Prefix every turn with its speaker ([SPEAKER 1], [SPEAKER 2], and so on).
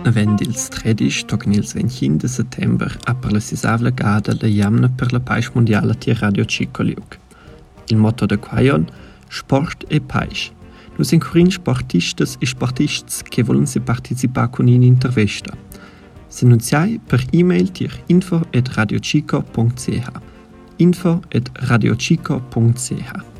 [SPEAKER 1] Avendo il 13 tocca il 25 di settembre a per la sisavla gada la jamna per la pace mondiale a Radio Cicoliuc. Il motto da quaion, Sport e Pace. Nus incurin sportistas e sportists che volen se partecipare con in intervista. S'annunziai per e-mail tir info@radiocico.ch info@radiocico.ch